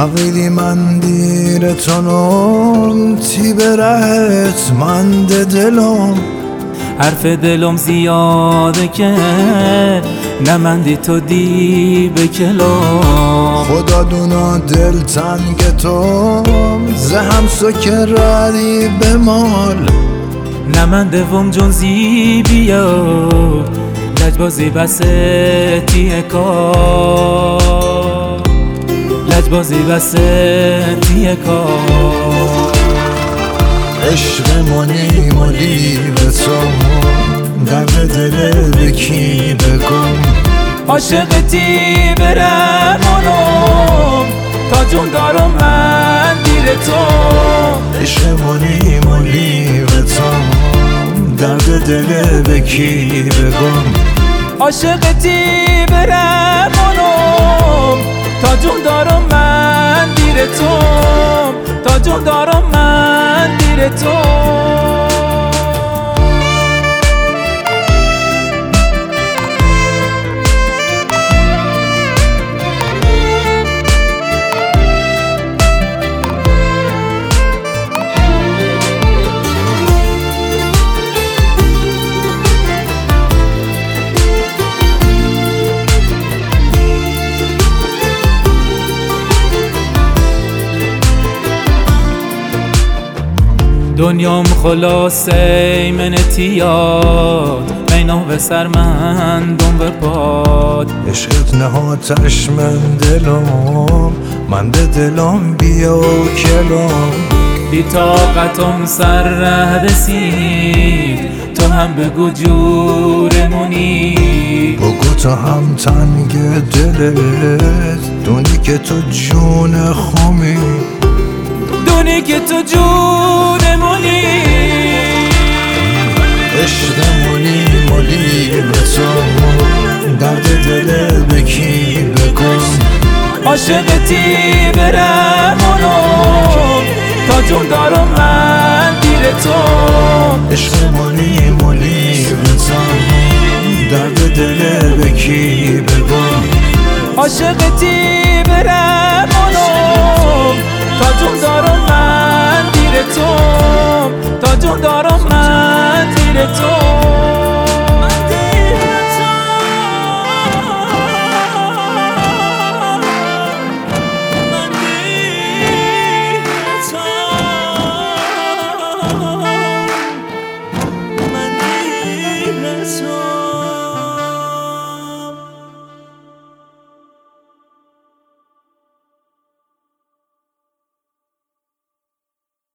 عقیدی من دیرتونم تی برهت من دلم حرف دلم زیاده که نمندی تو دی به کلام خدا دونا دل تنگ تو زهم سکراری به مال نمندوم جون زیبیا لجبازی بسه تیه کار لجبازی بسه تیه کار عشق منی مالی به تو درد دل بکی بگم عاشقتی برمونم تا جون دارم من دیر تو عشق منی مالی به تو درد دل بکی بگم عاشقتی برمونم تا جون دارم من دیر تو تا جون دارم من دیر تو دنیام خلاصه من تیاد مینا به سر من دم به پاد عشقت نهاتش من دلم من به دلم بیا و کلم بی طاقتم سر رسید تو هم بگو جورمونی بگو تو هم تنگ دلت دونی که تو جون خومی دونی که تو جونمونی عشق منی مالی به تو درد دل بکی بکن عاشقتی برمونم تا جون دارم من دیر تو عشق منی مالی به تو درد دل بکی بکن عاشقتی برمونم تا جون دارم من دیر تو تا جون دارم من دیر تو